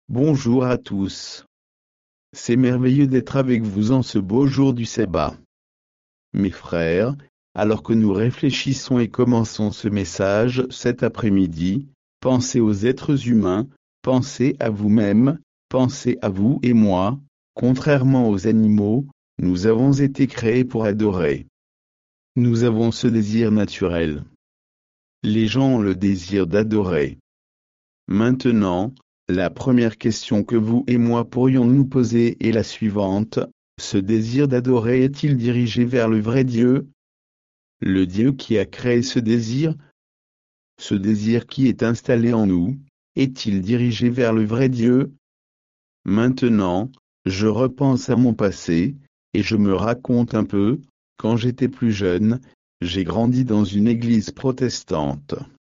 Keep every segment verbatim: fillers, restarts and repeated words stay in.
Bonjour à tous. C'est merveilleux d'être avec vous en ce beau jour du sabbat. Mes frères, alors que nous réfléchissons et commençons ce message cet après-midi, pensez aux êtres humains, pensez à vous-même, pensez à vous et moi. Contrairement aux animaux, nous avons été créés pour adorer. Nous avons ce désir naturel. Les gens ont le désir d'adorer. Maintenant, la première question que vous et moi pourrions nous poser est la suivante: ce désir d'adorer est-il dirigé vers le vrai Dieu? Le Dieu qui a créé ce désir? Ce désir qui est installé en nous, est-il dirigé vers le vrai Dieu? Maintenant, je repense à mon passé, et je me raconte un peu. Quand j'étais plus jeune, j'ai grandi dans une église protestante.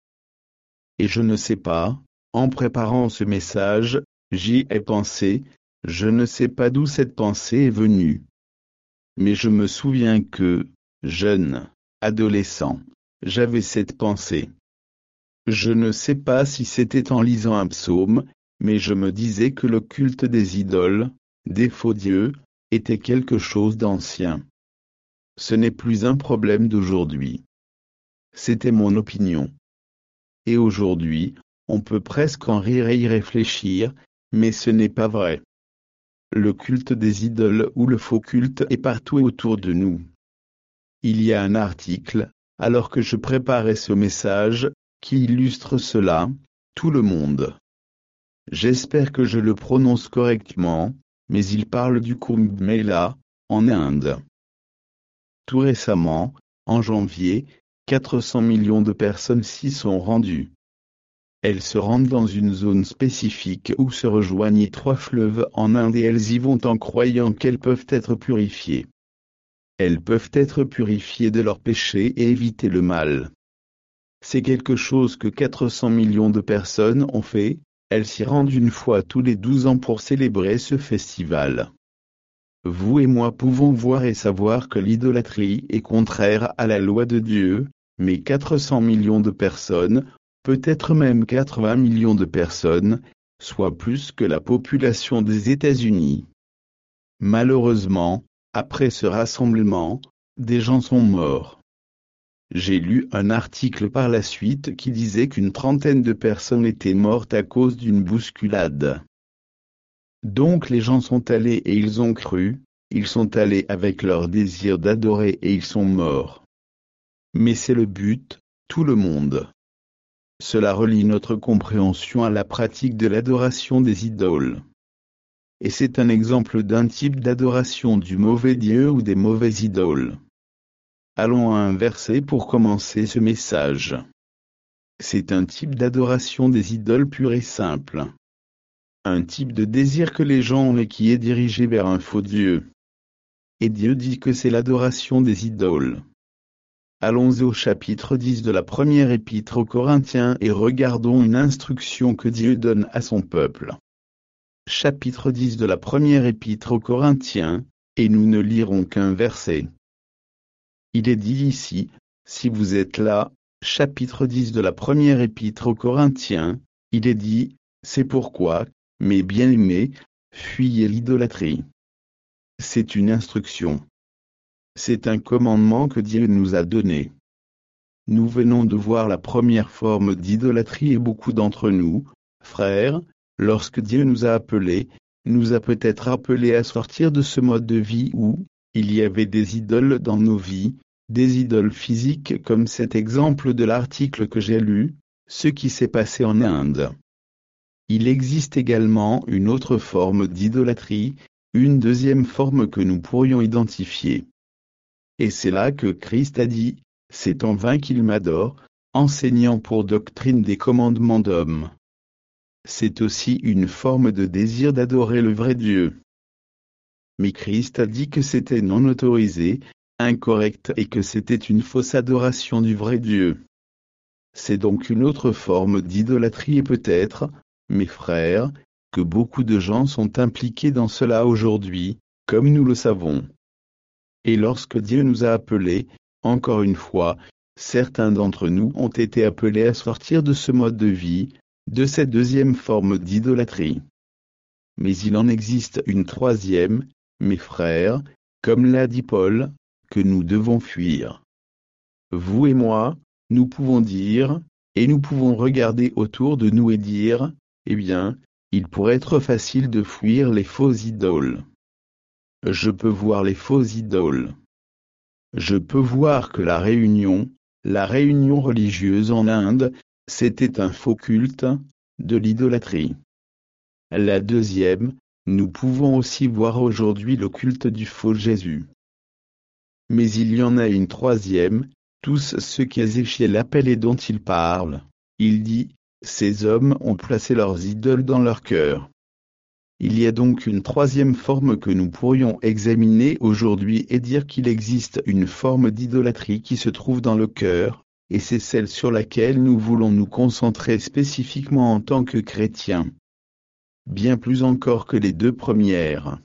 Et je ne sais pas, en préparant ce message, j'y ai pensé, je ne sais pas d'où cette pensée est venue. Mais je me souviens que, jeune, adolescent, j'avais cette pensée. Je ne sais pas si c'était en lisant un psaume, mais je me disais que le culte des idoles, des faux dieux, était quelque chose d'ancien. Ce n'est plus un problème d'aujourd'hui. C'était mon opinion. Et aujourd'hui, on peut presque en rire et y réfléchir, mais ce n'est pas vrai. Le culte des idoles ou le faux culte est partout autour de nous. Il y a un article, alors que je préparais ce message, qui illustre cela: tout le monde. J'espère que je le prononce correctement, mais il parle du Kumbh Mela, en Inde. Tout récemment, en janvier, quatre cents millions de personnes s'y sont rendues. Elles se rendent dans une zone spécifique où se rejoignent trois fleuves en Inde et elles y vont en croyant qu'elles peuvent être purifiées. Elles peuvent être purifiées de leurs péchés et éviter le mal. C'est quelque chose que quatre cents millions de personnes ont fait. Elles s'y rendent une fois tous les douze ans pour célébrer ce festival. Vous et moi pouvons voir et savoir que l'idolâtrie est contraire à la loi de Dieu, mais quatre cents millions de personnes, peut-être même quatre-vingts millions de personnes, soit plus que la population des États-Unis. Malheureusement, après ce rassemblement, des gens sont morts. J'ai lu un article par la suite qui disait qu'une trentaine de personnes étaient mortes à cause d'une bousculade. Donc les gens sont allés et ils ont cru, ils sont allés avec leur désir d'adorer et ils sont morts. Mais c'est le but, tout le monde. Cela relie notre compréhension à la pratique de l'adoration des idoles. Et c'est un exemple d'un type d'adoration du mauvais Dieu ou des mauvaises idoles. Allons à un verset pour commencer ce message. C'est un type d'adoration des idoles pure et simple. Un type de désir que les gens ont et qui est dirigé vers un faux Dieu. Et Dieu dit que c'est l'adoration des idoles. Allons au chapitre dix de la première épître aux Corinthiens et regardons une instruction que Dieu donne à son peuple. Chapitre dix de la première épître aux Corinthiens, et nous ne lirons qu'un verset. Il est dit ici, si vous êtes là, chapitre dix de la première épître aux Corinthiens, il est dit, c'est pourquoi, mes bien-aimés, fuyez l'idolâtrie. C'est une instruction. C'est un commandement que Dieu nous a donné. Nous venons de voir la première forme d'idolâtrie et beaucoup d'entre nous, frères, lorsque Dieu nous a appelés, nous a peut-être appelés à sortir de ce mode de vie où il y avait des idoles dans nos vies, des idoles physiques comme cet exemple de l'article que j'ai lu, ce qui s'est passé en Inde. Il existe également une autre forme d'idolâtrie, une deuxième forme que nous pourrions identifier. Et c'est là que Christ a dit, c'est en vain qu'il m'adore, enseignant pour doctrine des commandements d'hommes. C'est aussi une forme de désir d'adorer le vrai Dieu. Mais Christ a dit que c'était non autorisé, incorrect et que c'était une fausse adoration du vrai Dieu. C'est donc une autre forme d'idolâtrie et peut-être, mes frères, que beaucoup de gens sont impliqués dans cela aujourd'hui, comme nous le savons. Et lorsque Dieu nous a appelés, encore une fois, certains d'entre nous ont été appelés à sortir de ce mode de vie, de cette deuxième forme d'idolâtrie. mais il en existe une troisième, mes frères, comme l'a dit Paul, que nous devons fuir. Vous et moi, nous pouvons dire, et nous pouvons regarder autour de nous et dire, eh bien, il pourrait être facile de fuir les faux idoles. Je peux voir les faux idoles. Je peux voir que la réunion, la réunion religieuse en Inde, c'était un faux culte, de l'idolâtrie. La deuxième, nous pouvons aussi voir aujourd'hui le culte du faux Jésus. Mais il y en a une troisième, tous ceux qu'Ézéchiel appelle et dont il parle. Il dit, ces hommes ont placé leurs idoles dans leur cœur. Il y a donc une troisième forme que nous pourrions examiner aujourd'hui et dire qu'il existe une forme d'idolâtrie qui se trouve dans le cœur, et c'est celle sur laquelle nous voulons nous concentrer spécifiquement en tant que chrétiens. Bien plus encore que les deux premières.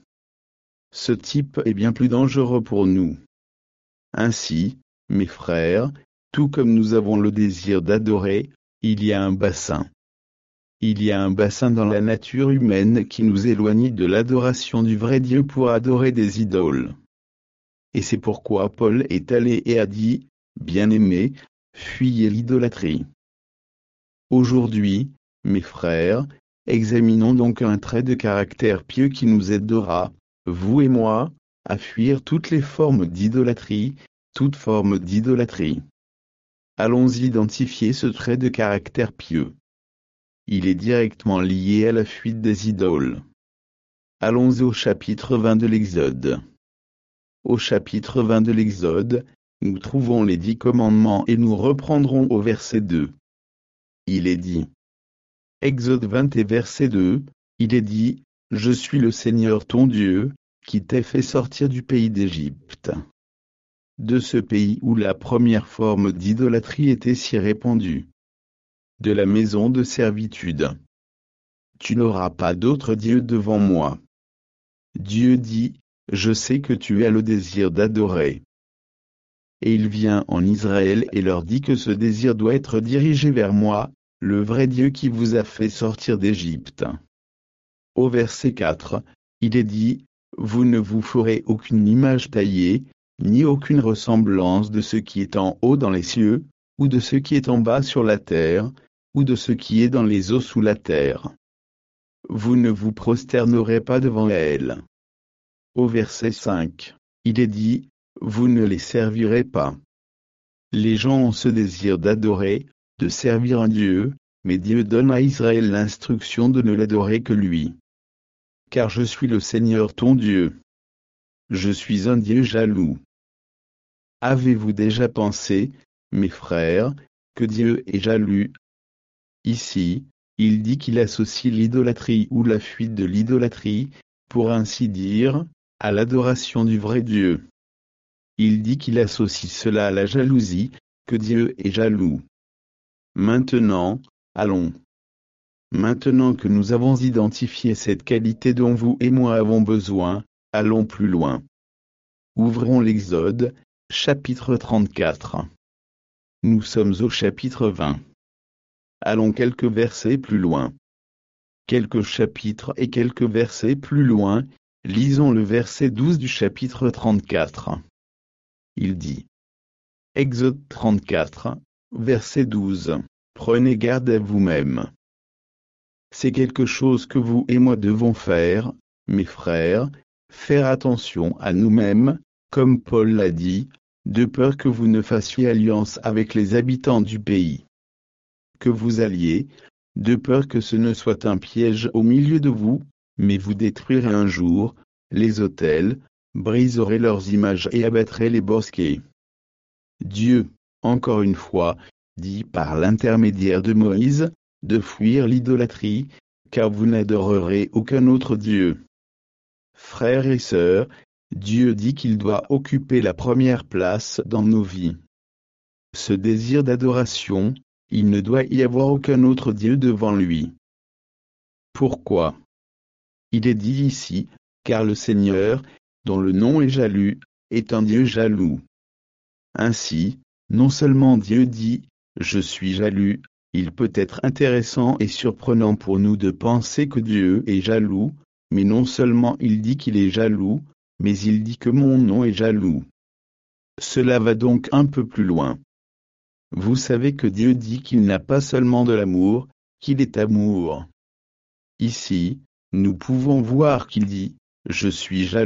Ce type est bien plus dangereux pour nous. Ainsi, mes frères, tout comme nous avons le désir d'adorer, il y a un bassin. Il y a un bassin dans la nature humaine qui nous éloigne de l'adoration du vrai Dieu pour adorer des idoles. Et c'est pourquoi Paul est allé et a dit, bien-aimés, fuyez l'idolâtrie. Aujourd'hui, mes frères, examinons donc un trait de caractère pieux qui nous aidera, vous et moi, à fuir toutes les formes d'idolâtrie, toute forme d'idolâtrie. Allons identifier ce trait de caractère pieux. Il est directement lié à la fuite des idoles. Allons au chapitre vingt de l'Exode. Au chapitre vingt de l'Exode, nous trouvons les dix commandements et nous reprendrons au verset deux. Il est dit. Exode vingt et verset deux, il est dit, « Je suis le Seigneur ton Dieu, qui t'ai fait sortir du pays d'Égypte. » De ce pays où la première forme d'idolâtrie était si répandue. De la maison de servitude. Tu n'auras pas d'autre Dieu devant moi. Dieu dit, je sais que tu as le désir d'adorer. Et il vient en Israël et leur dit que ce désir doit être dirigé vers moi, le vrai Dieu qui vous a fait sortir d'Égypte. Au verset quatre, il est dit, vous ne vous ferez aucune image taillée, ni aucune ressemblance de ce qui est en haut dans les cieux, ou de ce qui est en bas sur la terre, ou de ce qui est dans les eaux sous la terre. Vous ne vous prosternerez pas devant elles. Au verset cinq, il est dit, vous ne les servirez pas. Les gens ont ce désir d'adorer, de servir un Dieu, mais Dieu donne à Israël l'instruction de ne l'adorer que lui. Car je suis le Seigneur ton Dieu. Je suis un Dieu jaloux. Avez-vous déjà pensé, mes frères, que Dieu est jaloux? Ici, il dit qu'il associe l'idolâtrie ou la fuite de l'idolâtrie, pour ainsi dire, à l'adoration du vrai Dieu. Il dit qu'il associe cela à la jalousie, que Dieu est jaloux. Maintenant, allons. Maintenant que nous avons identifié cette qualité dont vous et moi avons besoin, allons plus loin. Ouvrons l'Exode, chapitre trente-quatre. Nous sommes au chapitre vingt. Allons quelques versets plus loin. Quelques chapitres et quelques versets plus loin, lisons le verset douze du chapitre trente-quatre. Il dit. Exode trente-quatre, verset douze. Prenez garde à vous-même. C'est quelque chose que vous et moi devons faire, mes frères, faire attention à nous-mêmes, comme Paul l'a dit, de peur que vous ne fassiez alliance avec les habitants du pays. Que vous alliez, de peur que ce ne soit un piège au milieu de vous, mais vous détruirez un jour les autels, briserez leurs images et abattrez les bosquets. Dieu, encore une fois, dit par l'intermédiaire de Moïse, de fuir l'idolâtrie, car vous n'adorerez aucun autre Dieu. Frères et sœurs, Dieu dit qu'il doit occuper la première place dans nos vies. Ce désir d'adoration, il ne doit y avoir aucun autre Dieu devant lui. Pourquoi? Il est dit ici, car le Seigneur, dont le nom est jaloux, est un Dieu jaloux. Ainsi, non seulement Dieu dit, je suis jaloux, il peut être intéressant et surprenant pour nous de penser que Dieu est jaloux, mais non seulement il dit qu'il est jaloux, mais il dit que mon nom est jaloux. Cela va donc un peu plus loin. Vous savez que Dieu dit qu'il n'a pas seulement de l'amour, qu'il est amour. Ici, nous pouvons voir qu'il dit « Je suis jaloux ».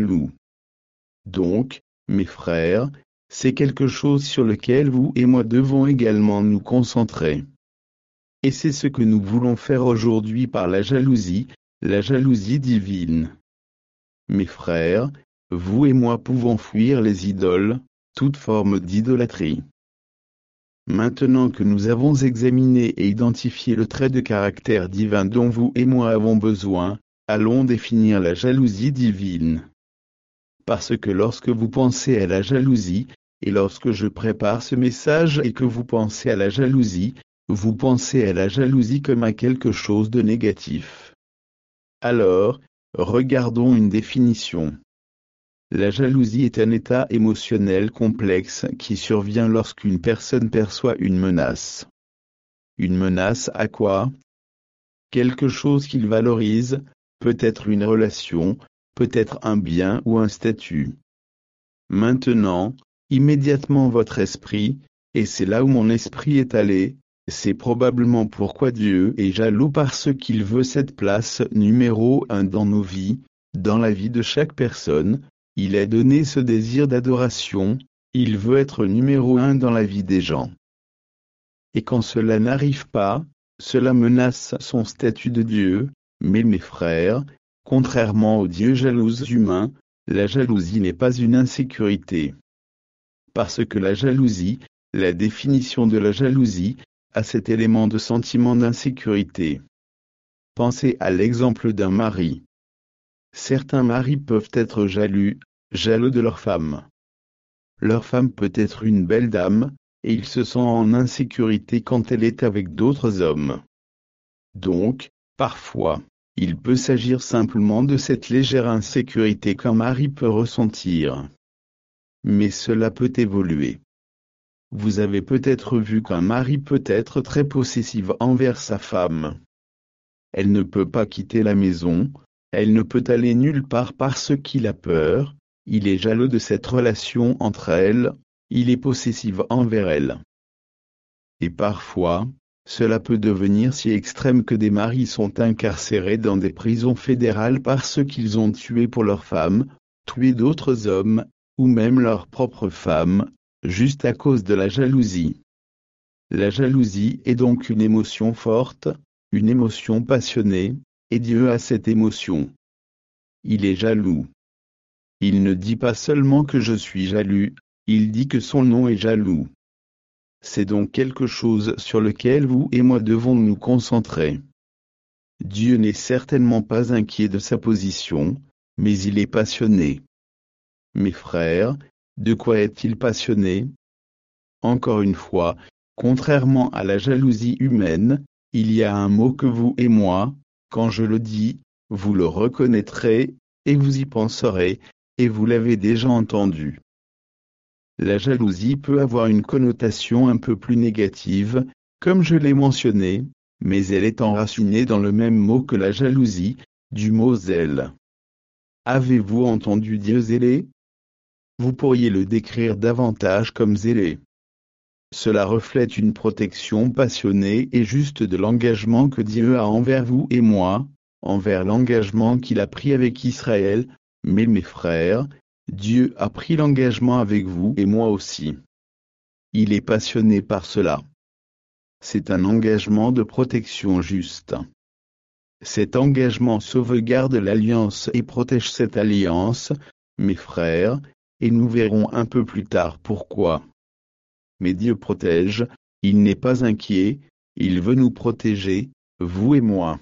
Donc, mes frères, c'est quelque chose sur lequel vous et moi devons également nous concentrer. Et c'est ce que nous voulons faire aujourd'hui par la jalousie, la jalousie divine. Mes frères, vous et moi pouvons fuir les idoles, toute forme d'idolâtrie. Maintenant que nous avons examiné et identifié le trait de caractère divin dont vous et moi avons besoin, allons définir la jalousie divine. Parce que lorsque vous pensez à la jalousie, et lorsque je prépare ce message et que vous pensez à la jalousie, vous pensez à la jalousie comme à quelque chose de négatif. Alors, regardons une définition. La jalousie est un état émotionnel complexe qui survient lorsqu'une personne perçoit une menace. Une menace à quoi? Quelque chose qu'il valorise, peut-être une relation, peut-être un bien ou un statut. Maintenant, immédiatement votre esprit, et c'est là où mon esprit est allé, c'est probablement pourquoi Dieu est jaloux parce qu'il veut cette place numéro un dans nos vies, dans la vie de chaque personne. Il a donné ce désir d'adoration, il veut être numéro un dans la vie des gens. Et quand cela n'arrive pas, cela menace son statut de Dieu, mais mes frères, contrairement aux dieux jaloux humains, la jalousie n'est pas une insécurité. Parce que la jalousie, la définition de la jalousie, a cet élément de sentiment d'insécurité. Pensez à l'exemple d'un mari. Certains maris peuvent être jaloux, jaloux de leur femme. Leur femme peut être une belle dame, et ils se sentent en insécurité quand elle est avec d'autres hommes. Donc, parfois, il peut s'agir simplement de cette légère insécurité qu'un mari peut ressentir. Mais cela peut évoluer. Vous avez peut-être vu qu'un mari peut être très possessif envers sa femme. Elle ne peut pas quitter la maison, elle ne peut aller nulle part parce qu'il a peur, il est jaloux de cette relation entre elles, il est possessif envers elle. Et parfois, cela peut devenir si extrême que des maris sont incarcérés dans des prisons fédérales parce qu'ils ont tué pour leurs femmes, tué d'autres hommes, ou même leurs propres femmes, juste à cause de la jalousie. La jalousie est donc une émotion forte, une émotion passionnée, et Dieu a cette émotion. Il est jaloux. Il ne dit pas seulement que je suis jaloux, il dit que son nom est jaloux. C'est donc quelque chose sur lequel vous et moi devons nous concentrer. Dieu n'est certainement pas inquiet de sa position, mais il est passionné. Mes frères, de quoi est-il passionné? Encore une fois, contrairement à la jalousie humaine, il y a un mot que vous et moi, quand je le dis, vous le reconnaîtrez, et vous y penserez, et vous l'avez déjà entendu. La jalousie peut avoir une connotation un peu plus négative, comme je l'ai mentionné, mais elle est enracinée dans le même mot que la jalousie, du mot zèle. Avez-vous entendu dire zélé? Vous pourriez le décrire davantage comme zélé. Cela reflète une protection passionnée et juste de l'engagement que Dieu a envers vous et moi, envers l'engagement qu'il a pris avec Israël, mais mes frères, Dieu a pris l'engagement avec vous et moi aussi. Il est passionné par cela. C'est un engagement de protection juste. Cet engagement sauvegarde l'alliance et protège cette alliance, mes frères, et nous verrons un peu plus tard pourquoi. Mais Dieu protège, il n'est pas inquiet, il veut nous protéger, vous et moi.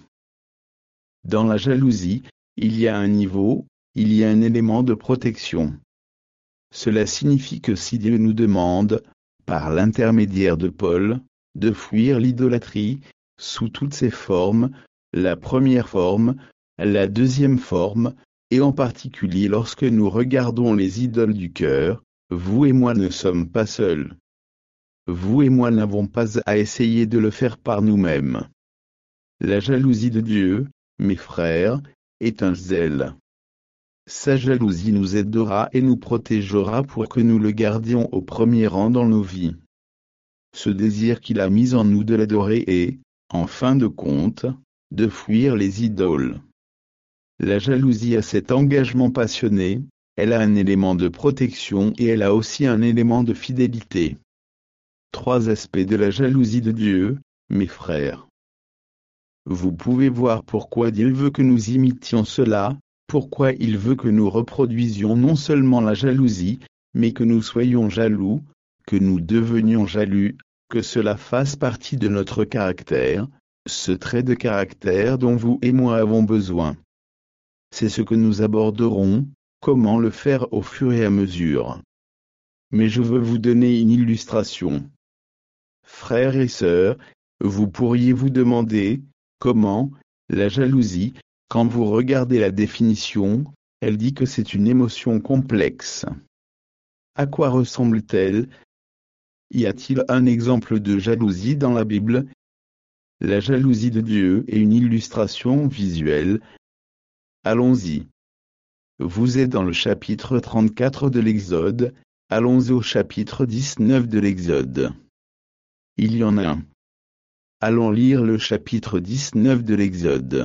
Dans la jalousie, il y a un niveau, il y a un élément de protection. Cela signifie que si Dieu nous demande, par l'intermédiaire de Paul, de fuir l'idolâtrie, sous toutes ses formes, la première forme, la deuxième forme, et en particulier lorsque nous regardons les idoles du cœur, vous et moi ne sommes pas seuls. Vous et moi n'avons pas à essayer de le faire par nous-mêmes. La jalousie de Dieu, mes frères, est un zèle. Sa jalousie nous aidera et nous protégera pour que nous le gardions au premier rang dans nos vies. Ce désir qu'il a mis en nous de l'adorer est, en fin de compte, de fuir les idoles. La jalousie a cet engagement passionné, elle a un élément de protection et elle a aussi un élément de fidélité. Trois aspects de la jalousie de Dieu, mes frères. Vous pouvez voir pourquoi Dieu veut que nous imitions cela, pourquoi il veut que nous reproduisions non seulement la jalousie, mais que nous soyons jaloux, que nous devenions jaloux, que cela fasse partie de notre caractère, ce trait de caractère dont vous et moi avons besoin. C'est ce que nous aborderons, comment le faire au fur et à mesure. Mais je veux vous donner une illustration. Frères et sœurs, vous pourriez vous demander, comment, la jalousie, quand vous regardez la définition, elle dit que c'est une émotion complexe. À quoi ressemble-t-elle? Y a-t-il un exemple de jalousie dans la Bible? La jalousie de Dieu est une illustration visuelle. Allons-y. Vous êtes dans le chapitre trente-quatre de l'Exode, allons au chapitre dix-neuf de l'Exode. Il y en a un. Allons lire le chapitre dix-neuf de l'Exode.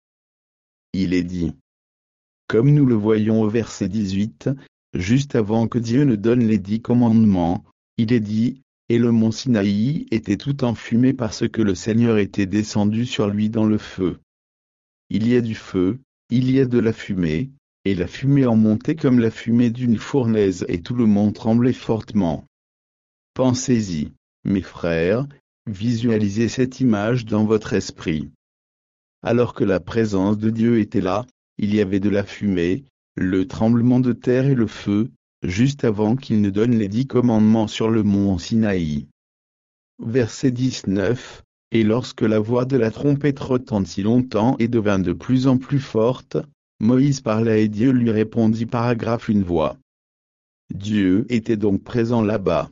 Il est dit. Comme nous le voyons au verset dix-huit, juste avant que Dieu ne donne les dix commandements, il est dit, et le mont Sinaï était tout enfumé parce que le Seigneur était descendu sur lui dans le feu. Il y a du feu, il y a de la fumée, et la fumée en montait comme la fumée d'une fournaise et tout le monde tremblait fortement. Pensez-y, mes frères, visualisez cette image dans votre esprit. Alors que la présence de Dieu était là, il y avait de la fumée, le tremblement de terre et le feu, juste avant qu'il ne donne les dix commandements sur le mont Sinaï. Verset dix-neuf, et lorsque la voix de la trompette retentit longtemps et devint de plus en plus forte, Moïse parla et Dieu lui répondit paragraphe une voix. Dieu était donc présent là-bas.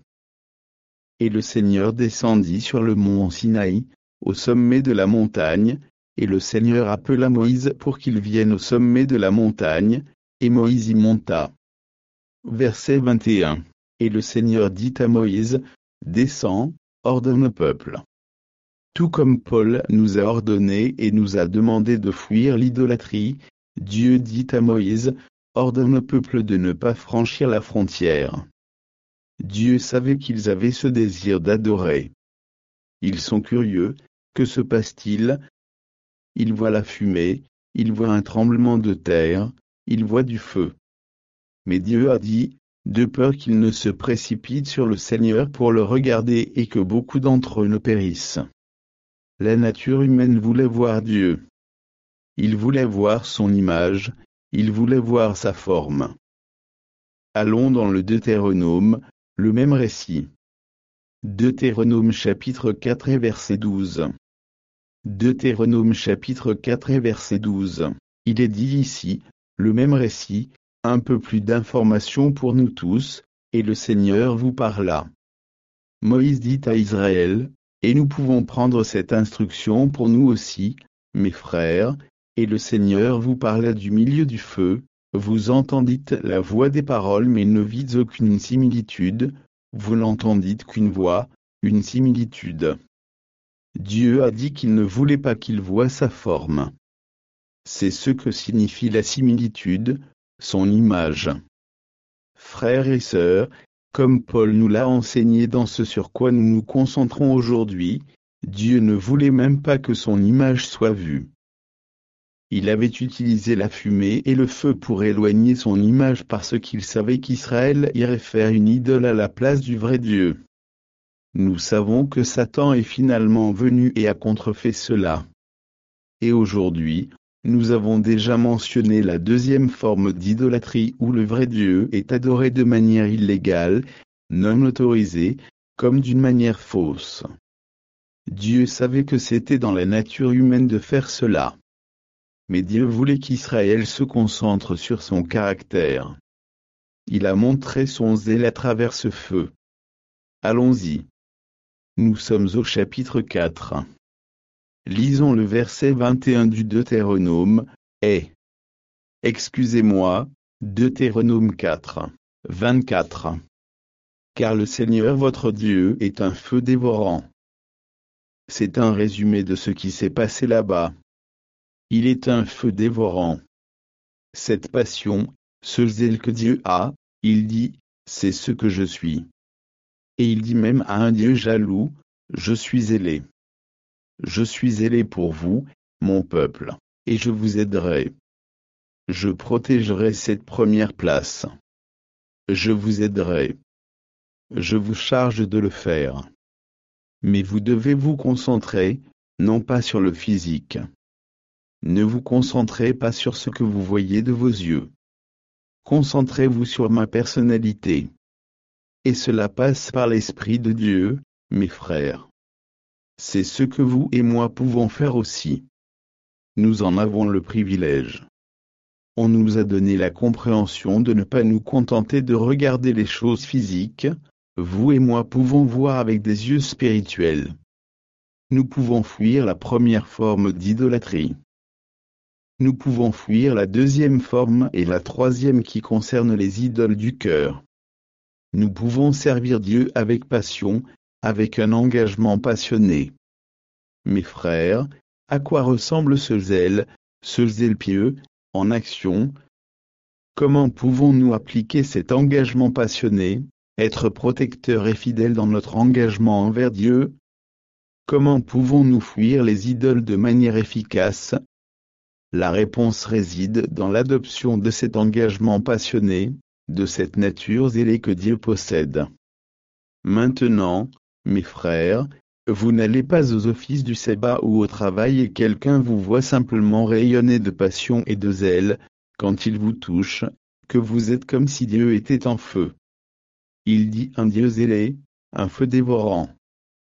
Et le Seigneur descendit sur le mont Sinaï, au sommet de la montagne, et le Seigneur appela Moïse pour qu'il vienne au sommet de la montagne, et Moïse y monta. Verset vingt et un. Et le Seigneur dit à Moïse, descends, ordonne au peuple. Tout comme Paul nous a ordonné et nous a demandé de fuir l'idolâtrie, Dieu dit à Moïse, ordonne au peuple de ne pas franchir la frontière. Dieu savait qu'ils avaient ce désir d'adorer. Ils sont curieux, que se passe-t-il? Ils voient la fumée, ils voient un tremblement de terre, ils voient du feu. Mais Dieu a dit, de peur qu'ils ne se précipitent sur le Seigneur pour le regarder et que beaucoup d'entre eux ne périssent. La nature humaine voulait voir Dieu. Il voulait voir son image, il voulait voir sa forme. Allons dans le Deutéronome, le même récit. Deutéronome chapitre quatre et verset douze. Deutéronome chapitre quatre et verset douze. Il est dit ici, le même récit, un peu plus d'informations pour nous tous, et le Seigneur vous parla. Moïse dit à Israël, et nous pouvons prendre cette instruction pour nous aussi, mes frères, et le Seigneur vous parla du milieu du feu, vous entendîtes la voix des paroles mais ne vîtes aucune similitude, vous n'entendîtes qu'une voix, une similitude. Dieu a dit qu'il ne voulait pas qu'il voie sa forme. C'est ce que signifie la similitude, son image. Frères et sœurs, comme Paul nous l'a enseigné dans ce sur quoi nous nous concentrons aujourd'hui, Dieu ne voulait même pas que son image soit vue. Il avait utilisé la fumée et le feu pour éloigner son image parce qu'il savait qu'Israël irait faire une idole à la place du vrai Dieu. Nous savons que Satan est finalement venu et a contrefait cela. Et aujourd'hui, nous avons déjà mentionné la deuxième forme d'idolâtrie où le vrai Dieu est adoré de manière illégale, non autorisée, comme d'une manière fausse. Dieu savait que c'était dans la nature humaine de faire cela. Mais Dieu voulait qu'Israël se concentre sur son caractère. Il a montré son zèle à travers ce feu. Allons-y. Nous sommes au chapitre quatre. Lisons le verset vingt et un du Deutéronome, « Et, excusez-moi, Deutéronome quatre, vingt-quatre. Car le Seigneur votre Dieu est un feu dévorant. C'est un résumé de ce qui s'est passé là-bas. Il est un feu dévorant. Cette passion, ce zèle que Dieu a, il dit, c'est ce que je suis. Et il dit même à un Dieu jaloux, je suis zélé. Je suis zélé pour vous, mon peuple, et je vous aiderai. Je protégerai cette première place. Je vous aiderai. Je vous charge de le faire. Mais vous devez vous concentrer, non pas sur le physique. Ne vous concentrez pas sur ce que vous voyez de vos yeux. Concentrez-vous sur ma personnalité. Et cela passe par l'Esprit de Dieu, mes frères. C'est ce que vous et moi pouvons faire aussi. Nous en avons le privilège. On nous a donné la compréhension de ne pas nous contenter de regarder les choses physiques, vous et moi pouvons voir avec des yeux spirituels. Nous pouvons fuir la première forme d'idolâtrie. Nous pouvons fuir la deuxième forme et la troisième qui concerne les idoles du cœur. Nous pouvons servir Dieu avec passion, avec un engagement passionné. Mes frères, à quoi ressemble ce zèle, ce zèle pieux, en action? Comment pouvons-nous appliquer cet engagement passionné, être protecteurs et fidèles dans notre engagement envers Dieu? Comment pouvons-nous fuir les idoles de manière efficace? La réponse réside dans l'adoption de cet engagement passionné, de cette nature zélée que Dieu possède. Maintenant, mes frères, vous n'allez pas aux offices du sabbat ou au travail et quelqu'un vous voit simplement rayonner de passion et de zèle, quand il vous touche, que vous êtes comme si Dieu était en feu. Il dit un Dieu zélé, un feu dévorant.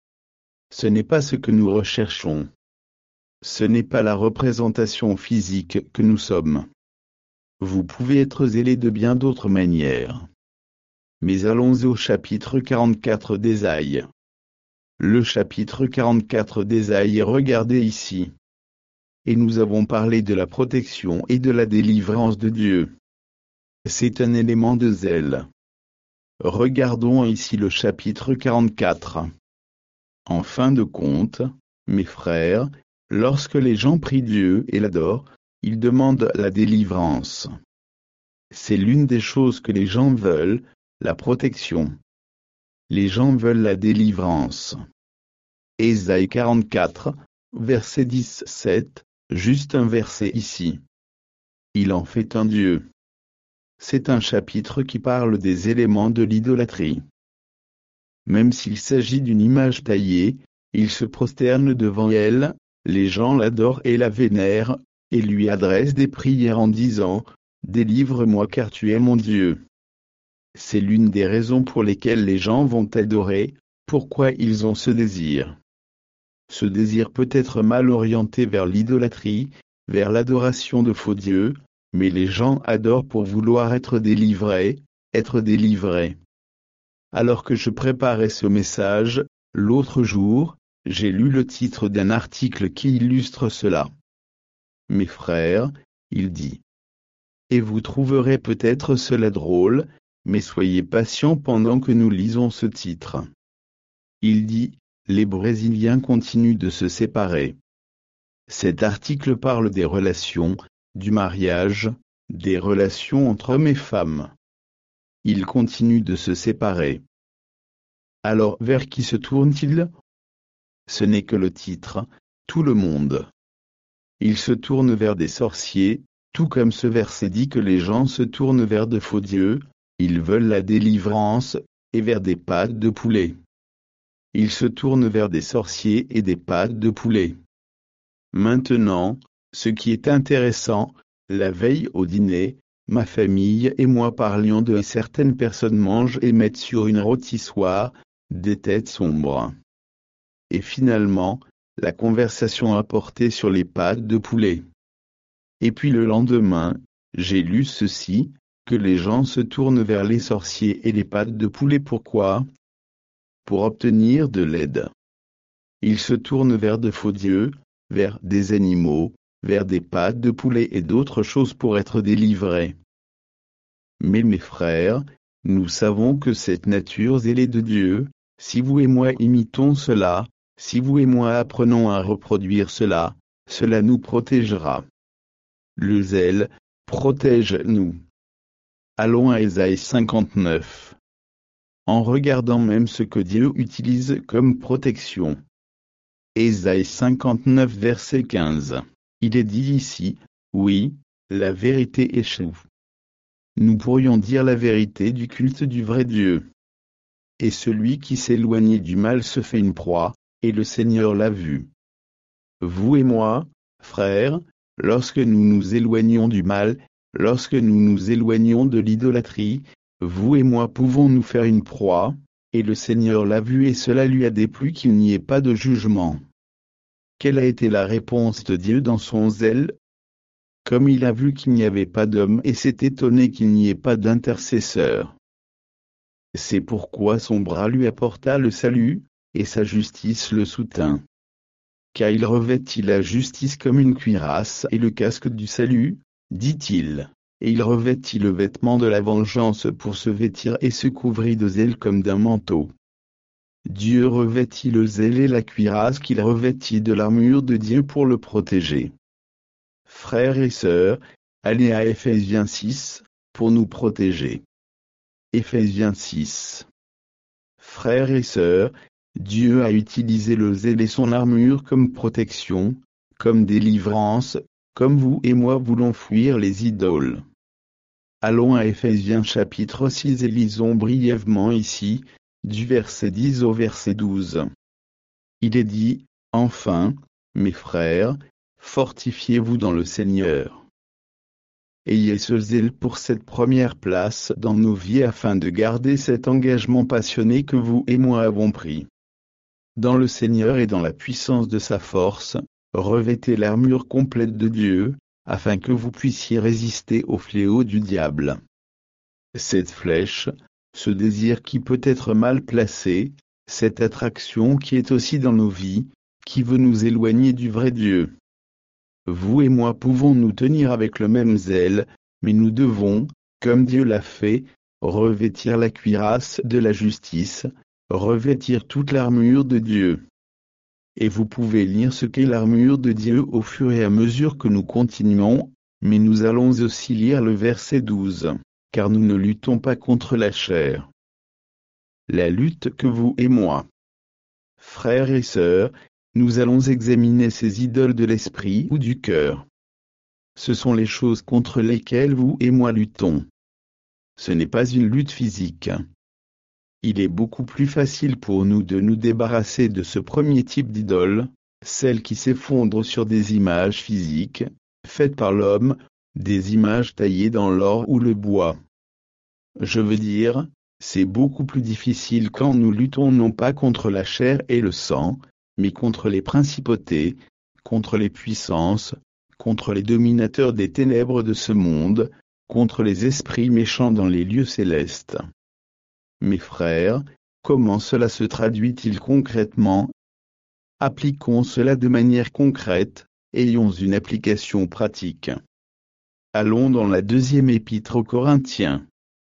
Ce n'est pas ce que nous recherchons. Ce n'est pas la représentation physique que nous sommes. Vous pouvez être zélé de bien d'autres manières. Mais allons au chapitre quarante-quatre d'Ésaïe. Le chapitre quarante-quatre d'Ésaïe est regardé ici. Et nous avons parlé de la protection et de la délivrance de Dieu. C'est un élément de zèle. Regardons ici le chapitre quarante-quatre. En fin de compte, mes frères, lorsque les gens prient Dieu et l'adorent, ils demandent la délivrance. C'est l'une des choses que les gens veulent, la protection. Les gens veulent la délivrance. Ésaïe quarante-quatre, verset dix-sept, juste un verset ici. Il en fait un Dieu. C'est un chapitre qui parle des éléments de l'idolâtrie. Même s'il s'agit d'une image taillée, il se prosterne devant elle, les gens l'adorent et la vénèrent, et lui adressent des prières en disant « Délivre-moi car tu es mon Dieu ». C'est l'une des raisons pour lesquelles les gens vont adorer, pourquoi ils ont ce désir. Ce désir peut être mal orienté vers l'idolâtrie, vers l'adoration de faux dieux, mais les gens adorent pour vouloir être délivrés, être délivrés. Alors que je préparais ce message, l'autre jour, j'ai lu le titre d'un article qui illustre cela. Mes frères, il dit. Et vous trouverez peut-être cela drôle, mais soyez patients pendant que nous lisons ce titre. Il dit, les Brésiliens continuent de se séparer. Cet article parle des relations, du mariage, des relations entre hommes et femmes. Ils continuent de se séparer. Alors vers qui se tournent-ils? Ce n'est que le titre, tout le monde. Ils se tournent vers des sorciers, tout comme ce verset dit que les gens se tournent vers de faux dieux, ils veulent la délivrance, et vers des pattes de poulet. Ils se tournent vers des sorciers et des pattes de poulet. Maintenant, ce qui est intéressant, la veille au dîner, ma famille et moi parlions de certaines personnes mangent et mettent sur une rôtissoire, des têtes sombres. Et finalement, la conversation a porté sur les pattes de poulet. Et puis le lendemain, j'ai lu ceci, que les gens se tournent vers les sorciers et les pattes de poulet. Pourquoi? Pour obtenir de l'aide. Ils se tournent vers de faux dieux, vers des animaux, vers des pâtes de poulet et d'autres choses pour être délivrés. Mais mes frères, nous savons que cette nature zélée de Dieu, si vous et moi imitons cela, si vous et moi apprenons à reproduire cela, cela nous protégera. Le zèle, protège-nous. Allons à Ésaïe cinquante-neuf. En regardant même ce que Dieu utilise comme protection. Ésaïe cinquante-neuf verset quinze. Il est dit ici, oui, la vérité échoue. Nous pourrions dire la vérité du culte du vrai Dieu. Et celui qui s'éloigne du mal se fait une proie, et le Seigneur l'a vu. Vous et moi, frères, lorsque nous nous éloignons du mal, lorsque nous nous éloignons de l'idolâtrie, vous et moi pouvons nous faire une proie, et le Seigneur l'a vu et cela lui a déplu qu'il n'y ait pas de jugement. Quelle a été la réponse de Dieu dans son zèle? Comme il a vu qu'il n'y avait pas d'homme et s'est étonné qu'il n'y ait pas d'intercesseur. C'est pourquoi son bras lui apporta le salut, et sa justice le soutint. Car il revêtit la justice comme une cuirasse et le casque du salut, dit-il, et il revêtit le vêtement de la vengeance pour se vêtir et se couvrit de zèle comme d'un manteau. Dieu revêtit le zèle et la cuirasse qu'il revêtit de l'armure de Dieu pour le protéger. Frères et sœurs, allez à Éphésiens six, pour nous protéger. Éphésiens six. Frères et sœurs, Dieu a utilisé le zèle et son armure comme protection, comme délivrance, comme vous et moi voulons fuir les idoles. Allons à Éphésiens chapitre six et lisons brièvement ici, du verset dix au verset douze. Il est dit, enfin, mes frères, fortifiez-vous dans le Seigneur. Ayez ce zèle pour cette première place dans nos vies afin de garder cet engagement passionné que vous et moi avons pris. Dans le Seigneur et dans la puissance de sa force, revêtez l'armure complète de Dieu, afin que vous puissiez résister au fléau du diable. Cette flèche, ce désir qui peut être mal placé, cette attraction qui est aussi dans nos vies, qui veut nous éloigner du vrai Dieu. Vous et moi pouvons nous tenir avec le même zèle, mais nous devons, comme Dieu l'a fait, revêtir la cuirasse de la justice, revêtir toute l'armure de Dieu. Et vous pouvez lire ce qu'est l'armure de Dieu au fur et à mesure que nous continuons, mais nous allons aussi lire le verset douze, car nous ne luttons pas contre la chair. La lutte que vous et moi. Frères et sœurs, nous allons examiner ces idoles de l'esprit ou du cœur. Ce sont les choses contre lesquelles vous et moi luttons. Ce n'est pas une lutte physique. Il est beaucoup plus facile pour nous de nous débarrasser de ce premier type d'idole, celle qui s'effondre sur des images physiques, faites par l'homme, des images taillées dans l'or ou le bois. Je veux dire, c'est beaucoup plus difficile quand nous luttons non pas contre la chair et le sang, mais contre les principautés, contre les puissances, contre les dominateurs des ténèbres de ce monde, contre les esprits méchants dans les lieux célestes. Mes frères, comment cela se traduit-il concrètement? Appliquons cela de manière concrète, ayons une application pratique. Allons dans la deuxième épître aux Corinthiens.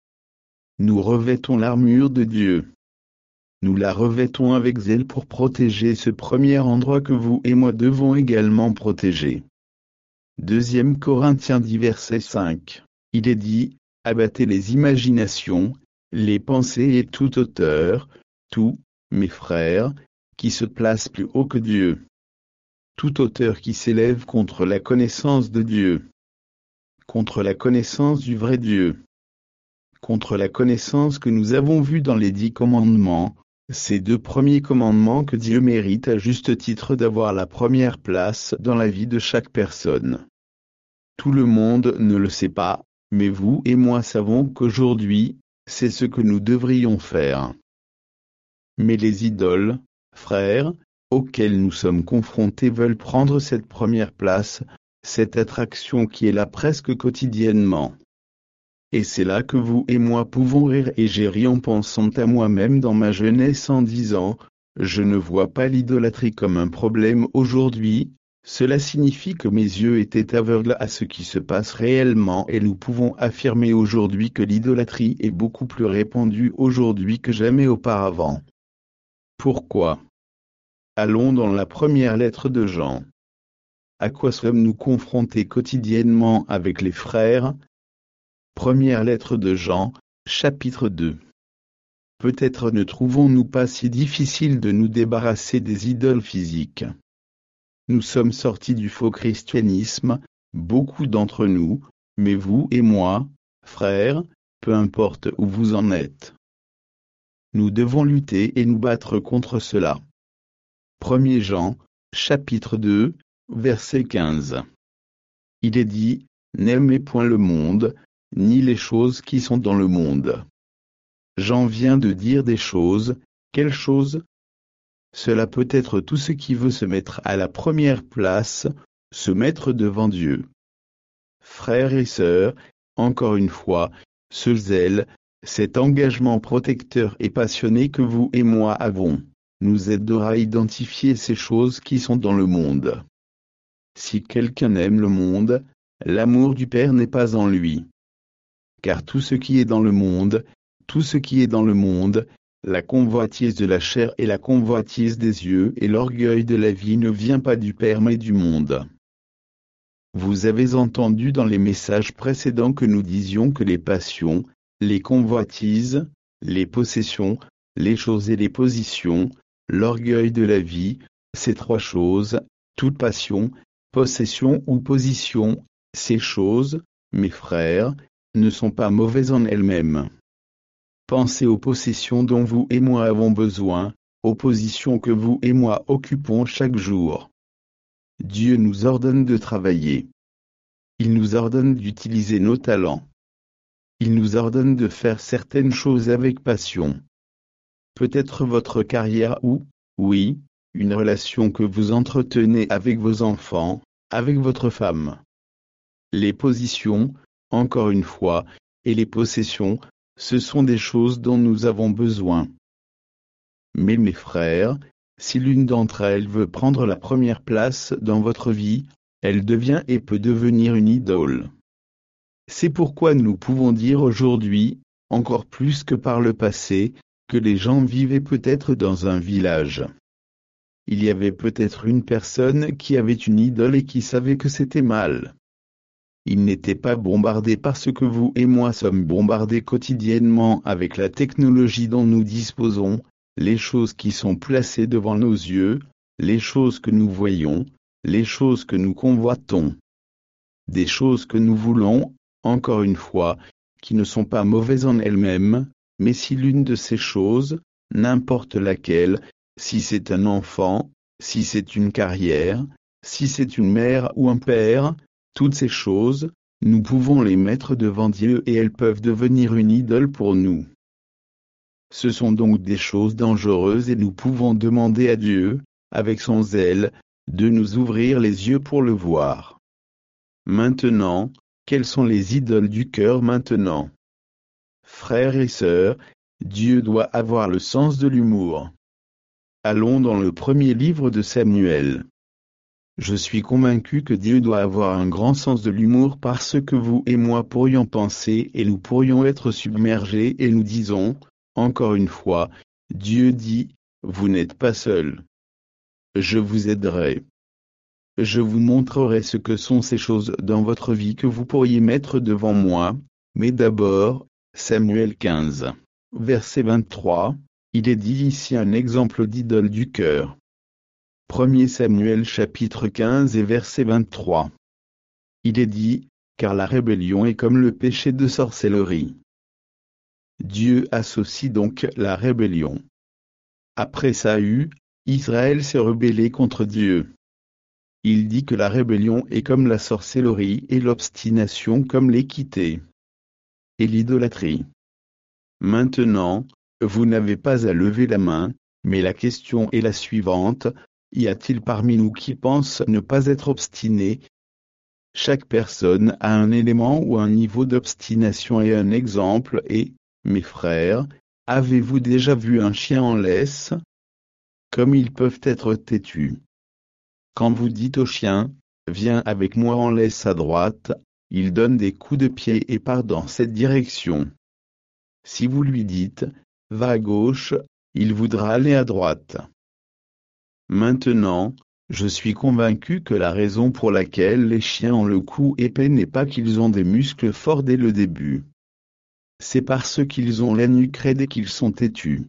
Nous revêtons l'armure de Dieu. Nous la revêtons avec zèle pour protéger ce premier endroit que vous et moi devons également protéger. deuxième Corinthiens dix verset cinq. Il est dit, abattez les imaginations, les pensées et toute hauteur, tout, mes frères, qui se place plus haut que Dieu. Toute hauteur qui s'élève contre la connaissance de Dieu. Contre la connaissance du vrai Dieu. Contre la connaissance que nous avons vue dans les dix commandements, ces deux premiers commandements que Dieu mérite à juste titre d'avoir la première place dans la vie de chaque personne. Tout le monde ne le sait pas, mais vous et moi savons qu'aujourd'hui, c'est ce que nous devrions faire. Mais les idoles, frères, auxquelles nous sommes confrontés veulent prendre cette première place, cette attraction qui est là presque quotidiennement. Et c'est là que vous et moi pouvons rire et j'ai ri en pensant à moi-même dans ma jeunesse en disant, je ne vois pas l'idolâtrie comme un problème aujourd'hui, Cela signifie que mes yeux étaient aveugles à ce qui se passe réellement et nous pouvons affirmer aujourd'hui que l'idolâtrie est beaucoup plus répandue aujourd'hui que jamais auparavant. Pourquoi? Allons dans la première lettre de Jean. À quoi sommes-nous confrontés quotidiennement avec les frères? Première lettre de Jean, chapitre deux. Peut-être ne trouvons-nous pas si difficile de nous débarrasser des idoles physiques. Nous sommes sortis du faux christianisme, beaucoup d'entre nous, mais vous et moi, frères, peu importe où vous en êtes. Nous devons lutter et nous battre contre cela. premier Jean, chapitre deux, verset quinze. Il est dit, n'aimez point le monde, ni les choses qui sont dans le monde. Jean vient de dire des choses, quelles choses? Cela peut être tout ce qui veut se mettre à la première place, se mettre devant Dieu. Frères et sœurs, encore une fois, ce zèle, cet engagement protecteur et passionné que vous et moi avons, nous aidera à identifier ces choses qui sont dans le monde. Si quelqu'un aime le monde, l'amour du Père n'est pas en lui. Car tout ce qui est dans le monde, tout ce qui est dans le monde, la convoitise de la chair et la convoitise des yeux et l'orgueil de la vie ne vient pas du Père mais du monde. Vous avez entendu dans les messages précédents que nous disions que les passions, les convoitises, les possessions, les choses et les positions, l'orgueil de la vie, ces trois choses, toute passion, possession ou position, ces choses, mes frères, ne sont pas mauvaises en elles-mêmes. Pensez aux possessions dont vous et moi avons besoin, aux positions que vous et moi occupons chaque jour. Dieu nous ordonne de travailler. Il nous ordonne d'utiliser nos talents. Il nous ordonne de faire certaines choses avec passion. Peut-être votre carrière ou, oui, une relation que vous entretenez avec vos enfants, avec votre femme. Les positions, encore une fois, et les possessions, ce sont des choses dont nous avons besoin. Mais mes frères, si l'une d'entre elles veut prendre la première place dans votre vie, elle devient et peut devenir une idole. C'est pourquoi nous pouvons dire aujourd'hui, encore plus que par le passé, que les gens vivaient peut-être dans un village. Il y avait peut-être une personne qui avait une idole et qui savait que c'était mal. Il n'était pas bombardé par ce que vous et moi sommes bombardés quotidiennement avec la technologie dont nous disposons, les choses qui sont placées devant nos yeux, les choses que nous voyons, les choses que nous convoitons. Des choses que nous voulons, encore une fois, qui ne sont pas mauvaises en elles-mêmes, mais si l'une de ces choses, n'importe laquelle, si c'est un enfant, si c'est une carrière, si c'est une mère ou un père, toutes ces choses, nous pouvons les mettre devant Dieu et elles peuvent devenir une idole pour nous. Ce sont donc des choses dangereuses et nous pouvons demander à Dieu, avec son zèle, de nous ouvrir les yeux pour le voir. Maintenant, quelles sont les idoles du cœur maintenant? Frères et sœurs, Dieu doit avoir le sens de l'humour. Allons dans le premier livre de Samuel. Je suis convaincu que Dieu doit avoir un grand sens de l'humour parce que vous et moi pourrions penser et nous pourrions être submergés et nous disons, encore une fois, Dieu dit, vous n'êtes pas seul. Je vous aiderai. Je vous montrerai ce que sont ces choses dans votre vie que vous pourriez mettre devant moi, mais d'abord, Samuel quinze, verset vingt-trois, il est dit ici un exemple d'idole du cœur. premier Samuel chapitre quinze et verset vingt-trois. Il est dit, car la rébellion est comme le péché de sorcellerie. Dieu associe donc la rébellion. Après Saül, Israël s'est rebellé contre Dieu. Il dit que la rébellion est comme la sorcellerie et l'obstination comme l'équité et l'idolâtrie. Maintenant, vous n'avez pas à lever la main, mais la question est la suivante, y a-t-il parmi nous qui pense ne pas être obstiné? Chaque personne a un élément ou un niveau d'obstination et un exemple et, mes frères, avez-vous déjà vu un chien en laisse? Comme ils peuvent être têtus. Quand vous dites au chien, viens avec moi en laisse à droite, il donne des coups de pied et part dans cette direction. Si vous lui dites, va à gauche, il voudra aller à droite. Maintenant, je suis convaincu que la raison pour laquelle les chiens ont le cou épais n'est pas qu'ils ont des muscles forts dès le début. C'est parce qu'ils ont la nuque raide et qu'ils sont têtus.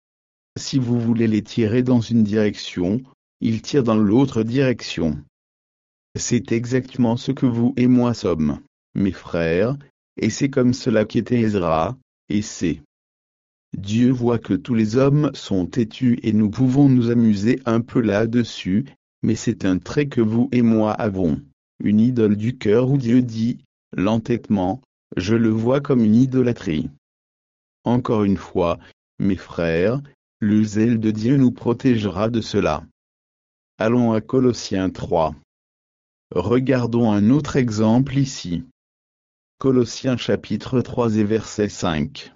Si vous voulez les tirer dans une direction, ils tirent dans l'autre direction. C'est exactement ce que vous et moi sommes, mes frères, et c'est comme cela qu'était Ezra, et c'est. Dieu voit que tous les hommes sont têtus et nous pouvons nous amuser un peu là-dessus, mais c'est un trait que vous et moi avons, une idole du cœur où Dieu dit, l'entêtement, je le vois comme une idolâtrie. Encore une fois, mes frères, le zèle de Dieu nous protégera de cela. Allons à Colossiens trois. Regardons un autre exemple ici. Colossiens chapitre trois et verset cinq.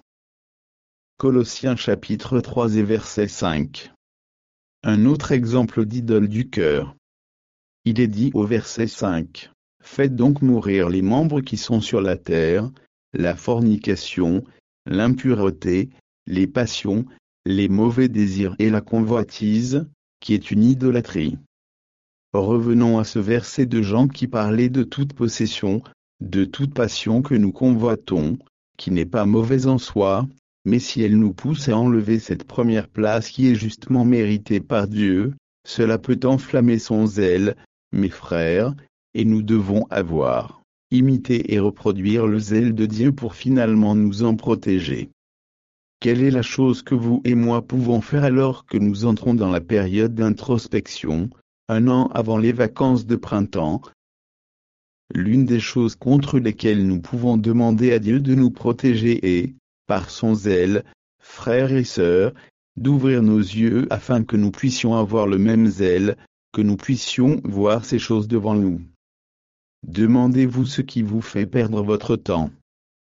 Colossiens chapitre trois et verset cinq. Un autre exemple d'idole du cœur. Il est dit au verset cinq. Faites donc mourir les membres qui sont sur la terre, la fornication, l'impureté, les passions, les mauvais désirs et la convoitise, qui est une idolâtrie. Revenons à ce verset de Jean qui parlait de toute possession, de toute passion que nous convoitons, qui n'est pas mauvaise en soi, mais si elle nous pousse à enlever cette première place qui est justement méritée par Dieu, cela peut enflammer son zèle, mes frères, et nous devons avoir, imiter et reproduire le zèle de Dieu pour finalement nous en protéger. Quelle est la chose que vous et moi pouvons faire alors que nous entrons dans la période d'introspection, un an avant les vacances de printemps? L'une des choses contre lesquelles nous pouvons demander à Dieu de nous protéger est, par son zèle, frères et sœurs, d'ouvrir nos yeux afin que nous puissions avoir le même zèle, que nous puissions voir ces choses devant nous. Demandez-vous ce qui vous fait perdre votre temps.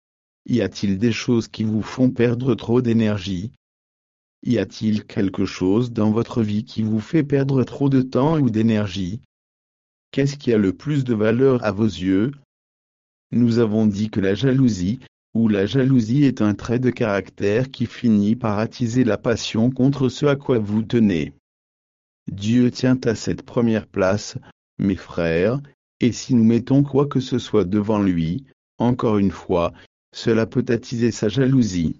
Y a-t-il des choses qui vous font perdre trop d'énergie? Y a-t-il quelque chose dans votre vie qui vous fait perdre trop de temps ou d'énergie? Qu'est-ce qui a le plus de valeur à vos yeux? Nous avons dit que la jalousie, ou la jalousie est un trait de caractère qui finit par attiser la passion contre ce à quoi vous tenez. Dieu tient à cette première place, mes frères, et si nous mettons quoi que ce soit devant lui, encore une fois, cela peut attiser sa jalousie.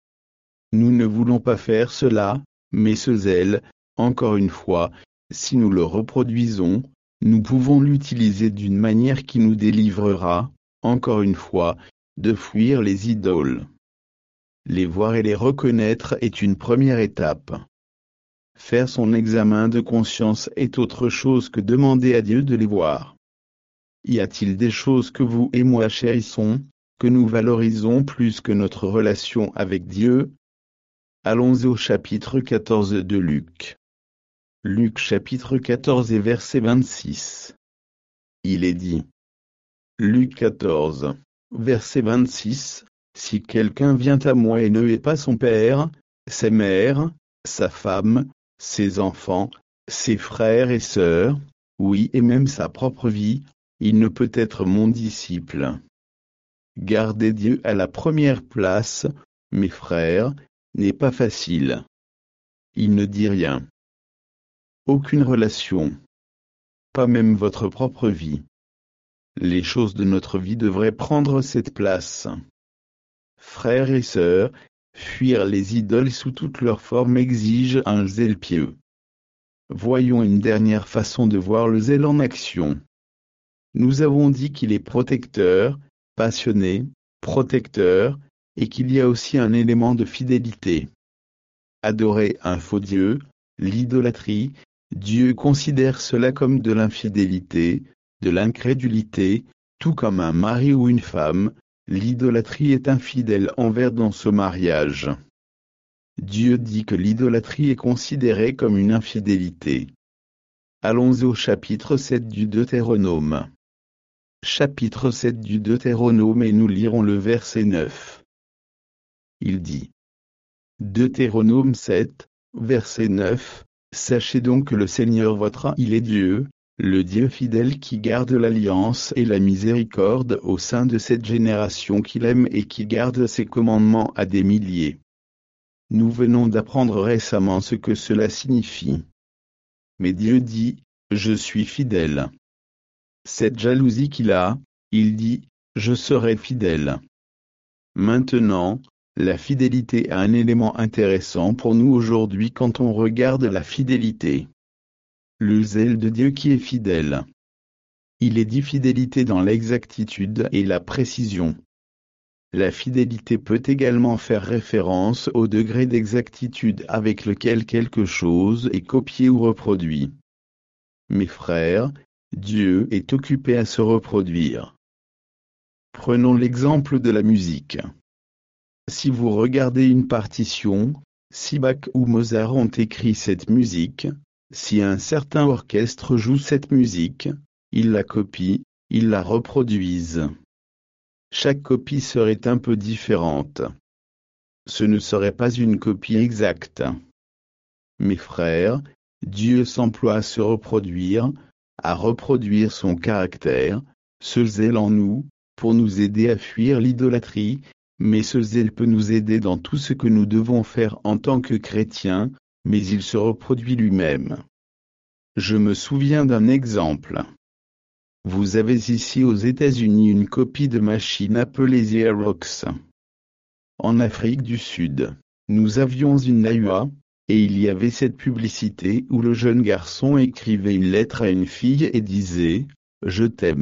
Nous ne voulons pas faire cela, mais ce zèle, encore une fois, si nous le reproduisons, nous pouvons l'utiliser d'une manière qui nous délivrera, encore une fois, de fuir les idoles. Les voir et les reconnaître est une première étape. Faire son examen de conscience est autre chose que demander à Dieu de les voir. Y a-t-il des choses que vous et moi chérissons, que nous valorisons plus que notre relation avec Dieu? Allons au chapitre quatorze de Luc. Luc chapitre quatorze et verset vingt-six. Il est dit. Luc quatorze, verset vingt-six, si quelqu'un vient à moi et ne hait pas son père, sa mère, sa femme, ses enfants, ses frères et sœurs, oui et même sa propre vie, il ne peut être mon disciple. Garder Dieu à la première place, mes frères, n'est pas facile. Il ne dit rien. Aucune relation. Pas même votre propre vie. Les choses de notre vie devraient prendre cette place. Frères et sœurs, fuir les idoles sous toutes leurs formes exige un zèle pieux. Voyons une dernière façon de voir le zèle en action. Nous avons dit qu'il est protecteur, passionné, protecteur, et qu'il y a aussi un élément de fidélité. Adorer un faux Dieu, l'idolâtrie, Dieu considère cela comme de l'infidélité, de l'incrédulité, tout comme un mari ou une femme, l'idolâtrie est infidèle envers dans ce mariage. Dieu dit que l'idolâtrie est considérée comme une infidélité. Allons au chapitre sept du Deutéronome. Chapitre sept du Deutéronome et nous lirons le verset neuf. Il dit. Deutéronome sept, verset neuf, sachez donc que le Seigneur votre il est Dieu, le Dieu fidèle qui garde l'alliance et la miséricorde au sein de cette génération qu'il aime et qui garde ses commandements à des milliers. Nous venons d'apprendre récemment ce que cela signifie. Mais Dieu dit, je suis fidèle. Cette jalousie qu'il a, il dit, je serai fidèle. Maintenant, la fidélité a un élément intéressant pour nous aujourd'hui quand on regarde la fidélité. Le zèle de Dieu qui est fidèle. Il est dit fidélité dans l'exactitude et la précision. La fidélité peut également faire référence au degré d'exactitude avec lequel quelque chose est copié ou reproduit. Mes frères, Dieu est occupé à se reproduire. Prenons l'exemple de la musique. Si vous regardez une partition, si Bach ou Mozart ont écrit cette musique, si un certain orchestre joue cette musique, ils la copient, ils la reproduisent. Chaque copie serait un peu différente. Ce ne serait pas une copie exacte. Mes frères, Dieu s'emploie à se reproduire, à reproduire son caractère, ce zèle en nous, pour nous aider à fuir l'idolâtrie, mais ce zèle peut nous aider dans tout ce que nous devons faire en tant que chrétiens, mais il se reproduit lui-même. Je me souviens d'un exemple. Vous avez ici aux États-Unis une copie de machine appelée Xerox. En Afrique du Sud, nous avions une A U A, et il y avait cette publicité où le jeune garçon écrivait une lettre à une fille et disait « Je t'aime ».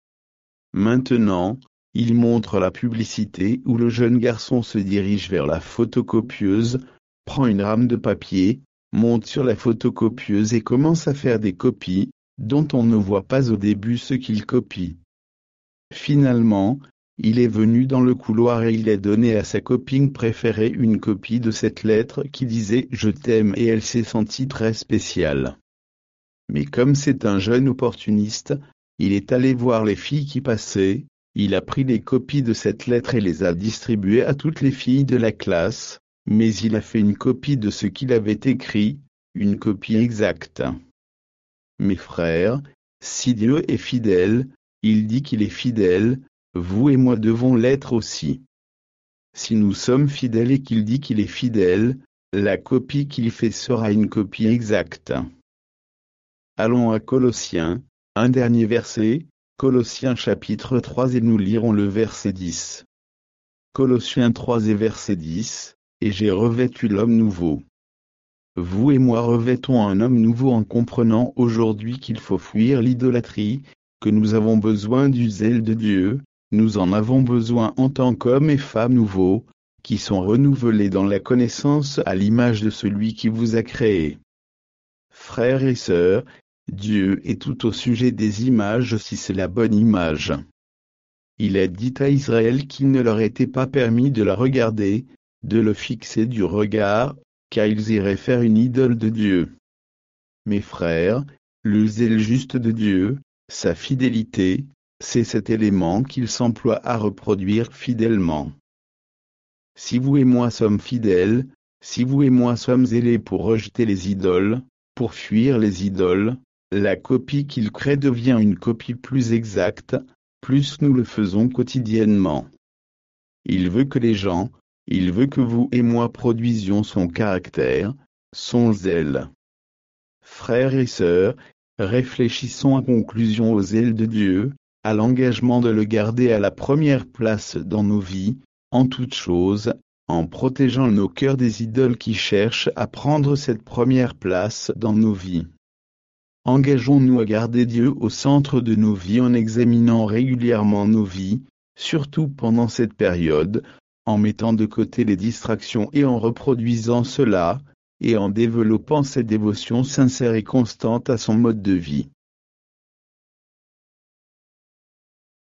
Maintenant, il montre la publicité où le jeune garçon se dirige vers la photocopieuse, prend une rame de papier, monte sur la photocopieuse et commence à faire des copies, dont on ne voit pas au début ce qu'il copie. Finalement, il est venu dans le couloir et il a donné à sa copine préférée une copie de cette lettre qui disait « Je t'aime » et elle s'est sentie très spéciale. Mais comme c'est un jeune opportuniste, il est allé voir les filles qui passaient, il a pris les copies de cette lettre et les a distribuées à toutes les filles de la classe, mais il a fait une copie de ce qu'il avait écrit, une copie exacte. Mes frères, si Dieu est fidèle, il dit qu'il est fidèle, vous et moi devons l'être aussi. Si nous sommes fidèles et qu'il dit qu'il est fidèle, la copie qu'il fait sera une copie exacte. Allons à Colossiens, un dernier verset, Colossiens chapitre trois et nous lirons le verset dix. Colossiens trois et verset dix, et j'ai revêtu l'homme nouveau. Vous et moi revêtons un homme nouveau en comprenant aujourd'hui qu'il faut fuir l'idolâtrie, que nous avons besoin du zèle de Dieu, nous en avons besoin en tant qu'hommes et femmes nouveaux, qui sont renouvelés dans la connaissance à l'image de celui qui vous a créé. Frères et sœurs, Dieu est tout au sujet des images si c'est la bonne image. Il a dit à Israël qu'il ne leur était pas permis de la regarder, de le fixer du regard, car ils iraient faire une idole de Dieu. Mes frères, le zèle juste de Dieu, sa fidélité, c'est cet élément qu'il s'emploie à reproduire fidèlement. Si vous et moi sommes fidèles, si vous et moi sommes zélés pour rejeter les idoles, pour fuir les idoles, la copie qu'il crée devient une copie plus exacte, plus nous le faisons quotidiennement. Il veut que les gens, il veut que vous et moi produisions son caractère, son zèle. Frères et sœurs, réfléchissons en conclusion au zèle de Dieu, à l'engagement de le garder à la première place dans nos vies, en toutes choses, en protégeant nos cœurs des idoles qui cherchent à prendre cette première place dans nos vies. Engageons-nous à garder Dieu au centre de nos vies en examinant régulièrement nos vies, surtout pendant cette période, en mettant de côté les distractions et en reproduisant cela, et en développant cette dévotion sincère et constante à son mode de vie.